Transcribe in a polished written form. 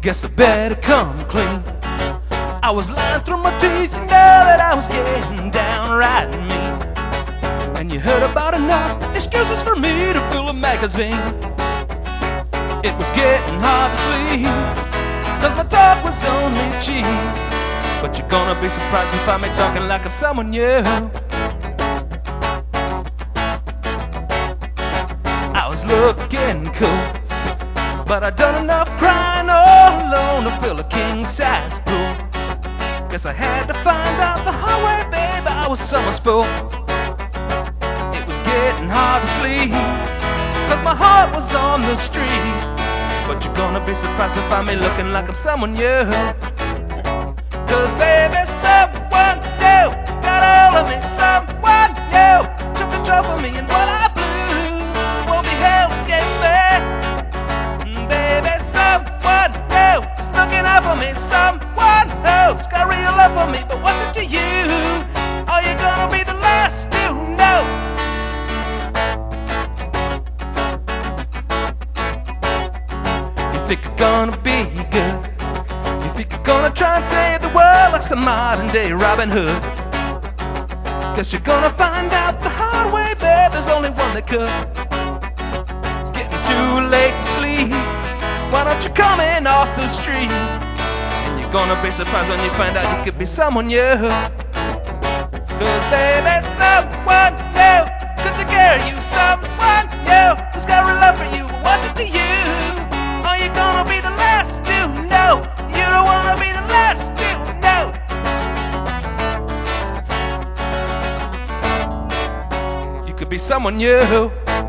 Guess I better come clean. I was lying through my teeth, you know that I was getting downright mean. And you heard about enough excuses for me to fill a magazine. It was getting hard to sleep, cause my talk was only cheap. But you're gonna be surprised to find me talking like I'm someone new. I was looking cool, but I done enough crying all alone to fill a king-size pool. Guess I had to find out the hard way, baby, I was someone's fool. It was getting hard to sleep, cause my heart was on the street. But you're gonna be surprised to find me looking like I'm someone new. Cause baby, someone new got all of me, someone new took control for me, and what I blew won't be held against me. Baby, someone new is looking out for me, someone who's got real love for me. But what's it to you? Are you gonna be the last to know? You think you're gonna be good? You think you're gonna try and save the world like some modern day Robin Hood? Guess you're gonna find out the hard way, babe, there's only one that could. It's getting too late to sleep, why don't you come in off the street? And you're gonna be surprised when you find out you could be someone new. Cause baby, someone new could take care of you, someone new who's got real love for you. But what's it to you? Are you gonna be the last to know? You don't wanna be the last to know. You could be someone new.